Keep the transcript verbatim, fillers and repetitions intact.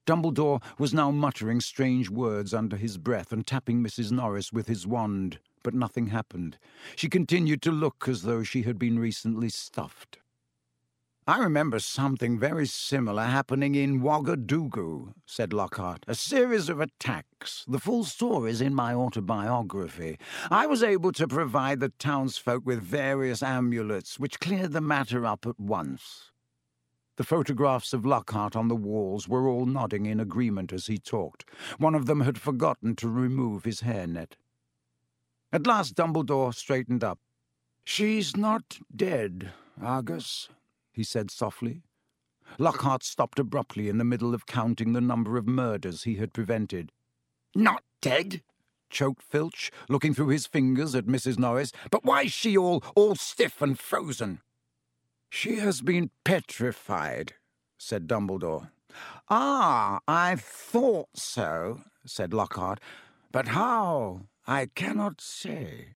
Dumbledore was now muttering strange words under his breath and tapping Missus Norris with his wand, but nothing happened. She continued to look as though she had been recently stuffed. "I remember something very similar happening in Wagadugu," said Lockhart. "A series of attacks. The full story's in my autobiography. I was able to provide the townsfolk with various amulets, which cleared the matter up at once." The photographs of Lockhart on the walls were all nodding in agreement as he talked. One of them had forgotten to remove his hairnet. At last Dumbledore straightened up. "She's not dead, Argus," he said softly. Lockhart stopped abruptly in the middle of counting the number of murders he had prevented. "Not dead?" choked Filch, looking through his fingers at Missus Norris. "But why's she all, all stiff and frozen?" "She has been petrified," said Dumbledore. "Ah, I thought so," said Lockhart. "But how, I cannot say."